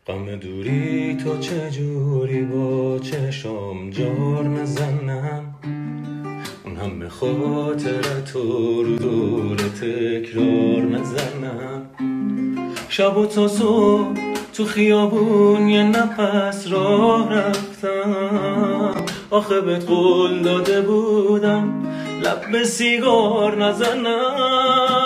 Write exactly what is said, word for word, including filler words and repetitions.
غم دوری تو چجوری با چشم جار مزنم، اون هم به خاطر تو رو دور تکرار مزنم. شب و تا صبح تو خیابون یه نفس راه رفتم، آخه بهت قول داده بودم لب به سیگار نزنم.